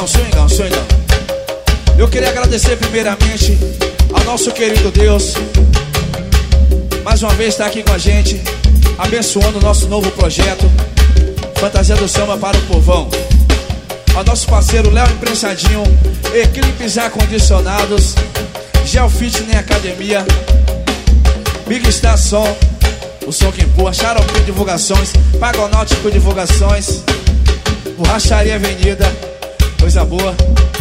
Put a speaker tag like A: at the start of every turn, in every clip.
A: swingão. Eu queria agradecer primeiramente ao nosso querido Deus, mais uma vez está aqui com a gente, abençoando o nosso novo projeto Fantasia do Samba para o Povão. Ao nosso parceiro Léo Imprensadinho, Eclipses Ar-Condicionados, Gel Fitness Academia, Big Star Som, o som que empurra, Xarope Divulgações, Pagonáutico Divulgações, Borracharia Avenida, coisa boa.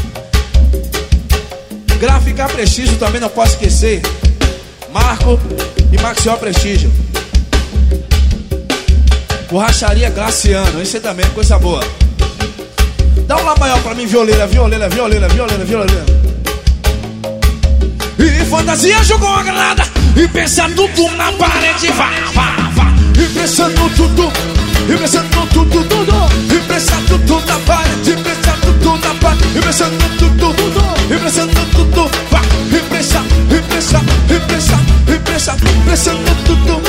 A: Gráfica Prestígio também não posso esquecer, Marco e Maxiol Prestígio. Borracharia Glaciano, esse também, coisa boa. Dá um lá maior pra mim, violeira. E Fantasia jogou a granada e pensa tudo na parede, vá. E pensando tudo, e pensando tudo, e pensa tudo na parede, pensa tudo na parede, e pensando tudo, e pensando tudo, vá. E pensa, pensando tudo,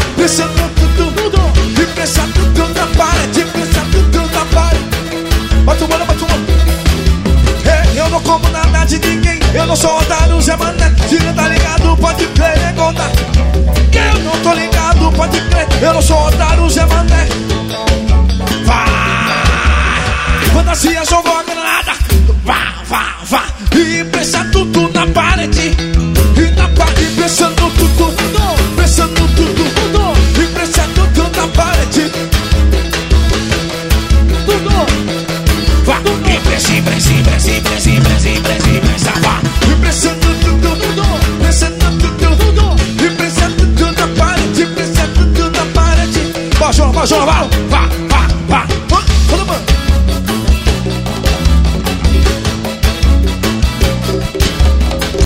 A: e pensa tudo na parede, pensa tudo na parede. Bota o mano. Eu não como nada de ninguém, eu não sou otário, Zé Mané. Se não tá ligado, pode crer, é conta. Eu não tô ligado, pode crer, eu não sou otário, Zé Mané. Vai! Fantasia jogou a granada, vá. E pensa tudo na parede.